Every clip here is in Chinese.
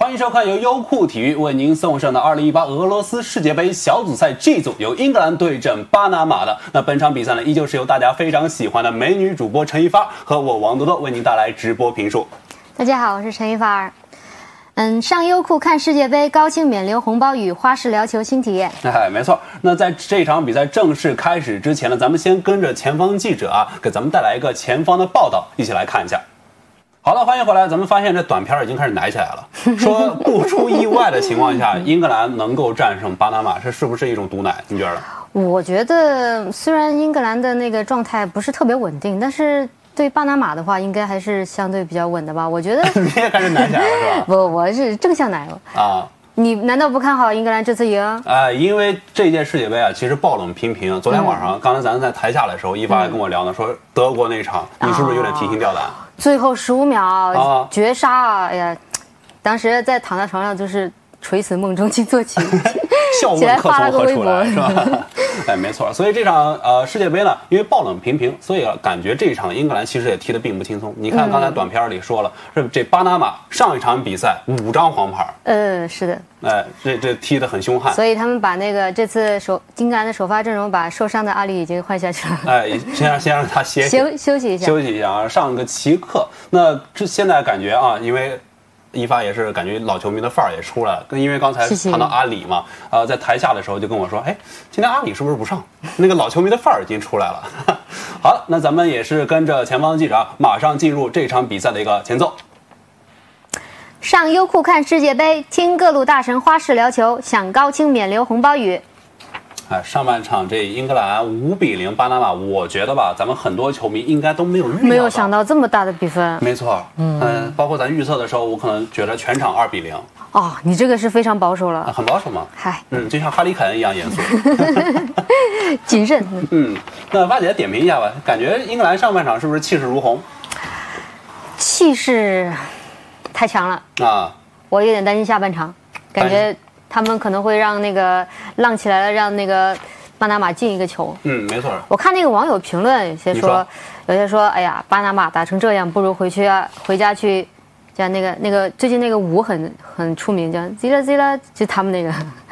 欢迎收看由优酷体育为您送上的2018俄罗斯世界杯小组赛 G 组，由英格兰对阵巴拿马的。那本场比赛呢，依旧是由大家非常喜欢的美女主播陈一发和我王多多为您带来直播评述。 大家好，我是陈一发儿。上优酷看世界杯，高清免流红包雨，花式聊球新体验。 没错。那在这场比赛正式开始之前呢，咱们先跟着前方记者给咱们带来一个前方的报道，一起来看一下。好了，欢迎回来。咱们发现这短片已经开始奶起来了，说不出意外的情况下，英格兰能够战胜巴拿马，这是不是一种毒奶？你觉得？ 我觉得虽然英格兰的那个状态不是特别稳定，但是对巴拿马的话，应该还是相对比较稳的吧？我觉得你也开始奶起来了是吧？ 不，我是正向奶啊。 你难道不看好英格兰这次赢？ 因为这届世界杯其实爆冷频频。昨天晚上，刚才咱在台下的时候，一发还跟我聊呢，说德国那场，你是不是有点提心吊胆？ 最后15秒绝杀啊！哎呀，当时在躺在床上就是垂死梦中惊坐起， 笑问客从何处来，是吧？没错。所以这场世界杯呢，因为爆冷频频，所以感觉这场英格兰其实也踢得并不轻松。你看刚才短片里说了，这巴拿马上一场比赛5张黄牌。 是的。 这踢得很凶悍。 所以他们把那个这次英格兰的首发阵容把受伤的阿里已经换下去了。 先让他休息一下，上个奇克。那这现在感觉因为一发也是感觉老球迷的范儿也出来了，因为刚才谈到阿里嘛，在台下的时候就跟我说，今天阿里是不是不上？那个老球迷的范儿已经出来了。好了，那咱们也是跟着前方记者马上进入这场比赛的一个前奏。 上优酷看世界杯，听各路大神花式聊球，享高清免流红包雨。 上半场这英格兰5-0巴拿马，我觉得吧，咱们很多球迷应该都没有想到这么大的比分。 没错，包括咱预测的时候，我可能觉得全场2-0。 你这个是非常保守了。 很保守吗？就像哈里凯恩一样严肃， 谨慎。 那发姐点评一下吧，感觉英格兰上半场是不是气势如虹？ 气势太强了我有点担心下半场，感觉他们可能会让那个浪起来了，让那个巴拿马进一个球。没错。我看那个网友评论，有些说，哎呀，巴拿马打成这样，不如回家去，像那个最近那个舞很出名，叫 Zila， 就他们那个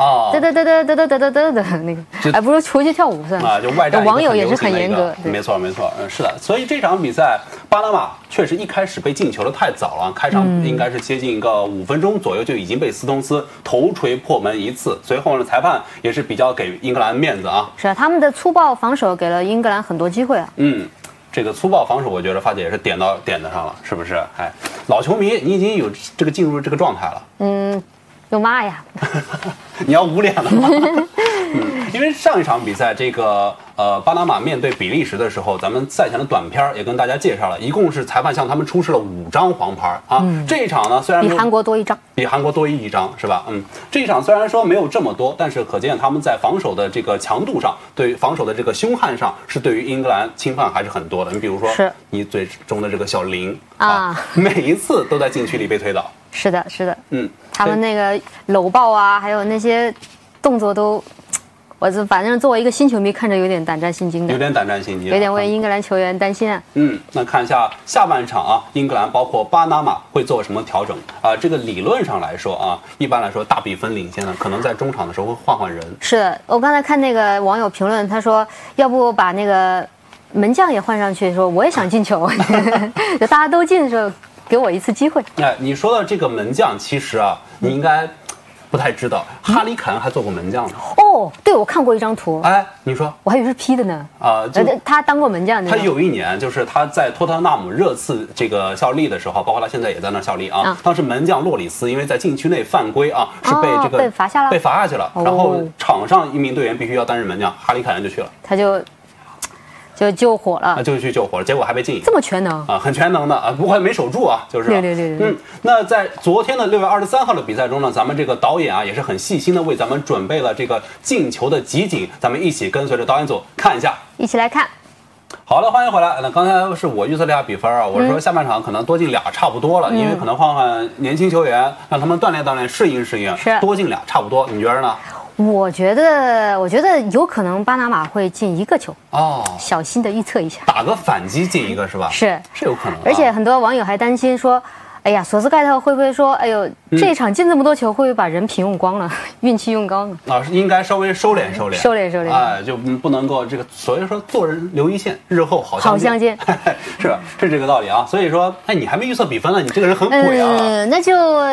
嘚那个，还不如回去跳舞算了。 就外战网友也是很严格。 没错，是的。所以这场比赛，巴拿马确实一开始被进球的太早了，开场应该是接近一个5分钟左右就已经被斯通斯头锤破门一次。随后呢，裁判也是比较给英格兰面子啊。 是他们的粗暴防守给了英格兰很多机会啊。 这个粗暴防守，我觉得发姐也是点到点子上了，是不是？老球迷，你已经有这个进入这个状态了。 有骂呀！ 你要捂脸了吗？因为上一场比赛，这个巴拿马面对比利时的时候，咱们赛前的短片也跟大家介绍了，一共是裁判向他们出示了5张黄牌这一场呢，虽然比韩国多一张， 一张是吧？这一场虽然说没有这么多，但是可见他们在防守的这个强度上，对防守的这个凶悍上，是对于英格兰侵犯还是很多的。你比如说，你嘴中的这个小林每一次都在禁区里被推倒。 是的。他们那个搂抱还有那些动作都，我反正作为一个新球迷看着有点胆战心惊的， 有点为英格兰球员担心啊。 那看一下下半场英格兰包括巴拿马会做什么调整这个理论上来说一般来说大比分领先呢，可能在中场的时候会换人。 是的，我刚才看那个网友评论，他说要不把那个门将也换上去，说我也想进球，就大家都进的时候。给我一次机会。 你说的这个门将，其实你应该不太知道，哈里凯恩还做过门将呢。 对，我看过一张图。 你说， 我还以为是 P 的呢。他当过门将。 他有一年就是他在托特纳姆热刺这个效力的时候，包括他现在也在那效力当时门将洛里斯因为在禁区内犯规是被这个被罚下了，然后场上一名队员必须要担任门将，哈里凯恩就去了， 他就救火了， 就去救火了，结果还被禁。 这么全能很全能的不过没守住就是对。 那在昨天的6月23号的比赛中呢，咱们这个导演也是很细心的为咱们准备了这个进球的集锦，咱们一起跟随着导演组看一下， 一起来看。 好了，欢迎回来。那刚才是我预测了一下比分我说下半场可能多进2差不多了，因为可能换年轻球员，让他们锻炼适应，多进2差不多，你觉得呢？ 我觉得有可能巴拿马会进1个球小心的预测一下， 打个反击进1个是吧？ 是有可能。 而且很多网友还担心说， 哎呀，索斯盖特会不会说，哎呦，这一场进这么多球，会不会把人品用光了，运气用光了？ 应该稍微收敛。 哎， 就不能够这个，所以说做人留一线，日后好相见， 是吧？是这个道理啊。所以说，哎，你还没预测比分呢，你这个人很鬼啊。 那就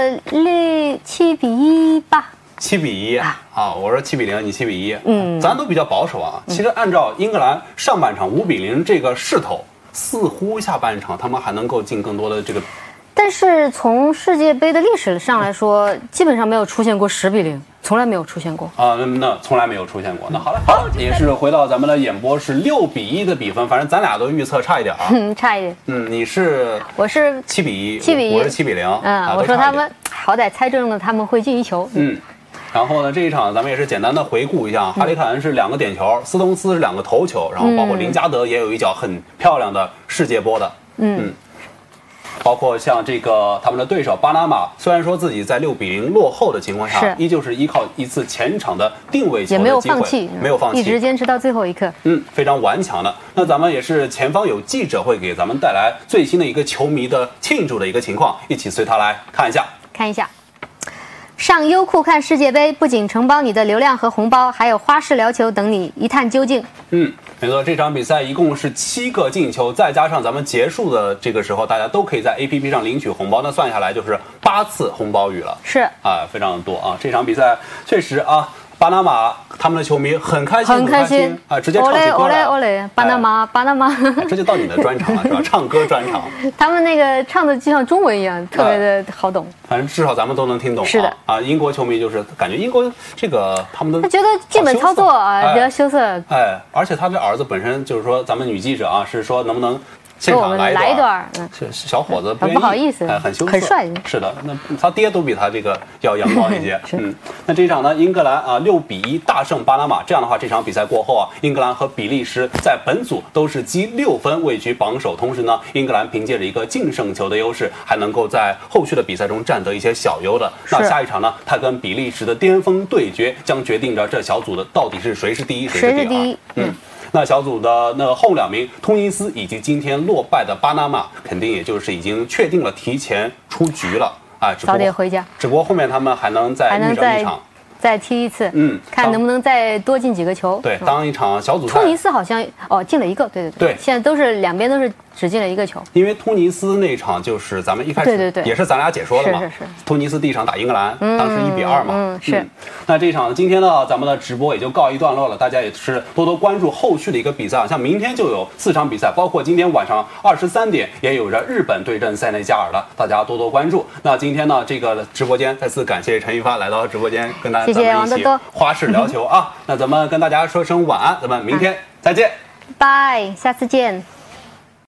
7-1吧。 7-1啊！我说7-0，你7-1。咱都比较保守啊。其实按照英格兰上半场5-0这个势头，似乎下半场他们还能够进更多的这个。 但是从世界杯的历史上来说，基本上没有出现过10-0，从来没有出现过啊。那从来没有出现过。那好了，也是回到咱们的演播是6-1的比分，反正咱俩都预测差一点啊。 差一点。 我是7-1，我是7-0。 我说他们好歹猜中了，他们会进1球。 然后呢，这一场咱们也是简单的回顾一下，哈里凯恩是2个点球，斯通斯是2个头球，然后包括林加德也有一脚很漂亮的世界波的。包括像这个他们的对手巴拿马，虽然说自己在6-0落后的情况下，依旧是依靠一次前场的定位球的机会， 也没有放弃，一直坚持到最后一刻。 非常顽强的。那咱们也是前方有记者会给咱们带来最新的一个球迷的庆祝的一个情况，一起随他来看一下。 上优酷看世界杯，不仅承包你的流量和红包，还有花式聊球等你一探究竟。 没错，这场比赛一共是7个进球，再加上咱们结束的这个时候，大家都可以在 APP 上领取红包，那算下来就是8次红包雨了。 是啊，非常的多啊。这场比赛确实啊，巴拿马他们的球迷很开心啊，直接唱起歌来。 巴拿马， 这就到你的专场了是吧？唱歌专场。 他们那个唱的就像中文一样，特别的好懂。 反正至少咱们都能听懂。 是的啊，英国球迷就是感觉英国这个他们的， 他觉得基本操作啊比较羞涩。 而且他这儿子本身就是说，咱们女记者啊是说能不能现场来一段，小伙子不好意思， 很羞涩， 很帅。 是的，那他爹都比他这个要阳光一些。那这一场呢，英格兰啊6-1大胜巴拿马。这样的话，这场比赛过后啊，英格兰和比利时在本组都是积6分位居榜首。同时呢，英格兰凭借着一个净胜球的优势，还能够在后续的比赛中占得一些小优的。那下一场呢，他跟比利时的巅峰对决，将决定着这小组的到底是谁是第一，谁是第二。那小组的那后2名，突尼斯以及今天落败的巴拿马，肯定也就是已经确定了提前出局了啊！ 早点回家。 只不过后面他们还能再遇上一场， 再踢一次，看能不能再多进几个球。 对，当一场小组赛。 突尼斯好像进了1个，对，现在都是两边都是只进了1个球。 因为突尼斯那场就是咱们一开始也是咱俩解说的嘛， 是。 突尼斯第一场打英格兰，当时1-2嘛， 是。 那这一场今天呢，咱们的直播也就告一段落了，大家也是多多关注后续的一个比赛啊，像明天就有4场比赛，包括今天晚上23点也有着日本对阵塞内加尔的，大家多多关注。那今天呢，这个直播间再次感谢陈一发来到直播间跟咱们一起花式聊球啊。那咱们跟大家说声晚安，咱们明天再见， 拜，下次见。